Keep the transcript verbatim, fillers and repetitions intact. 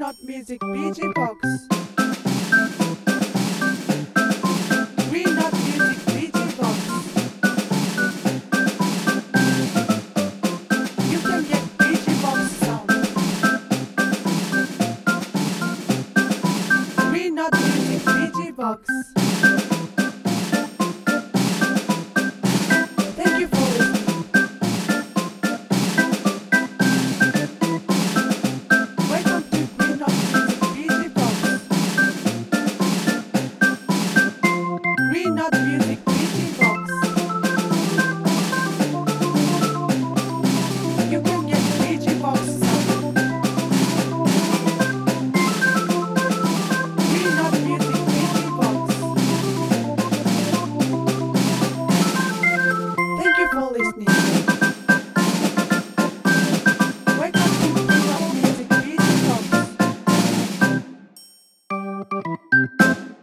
Not Music B G Box. Green Not Music B G Box. You can get B G Box sound. Green Not Music B G Box. Thank you for listening. Welcome to Green Not Music B G Box. Green Not Music B G Box. You can get B G Box sound. Green Not Music B G Box. Thank you for listening. Welcome to Green Not Music B G Box.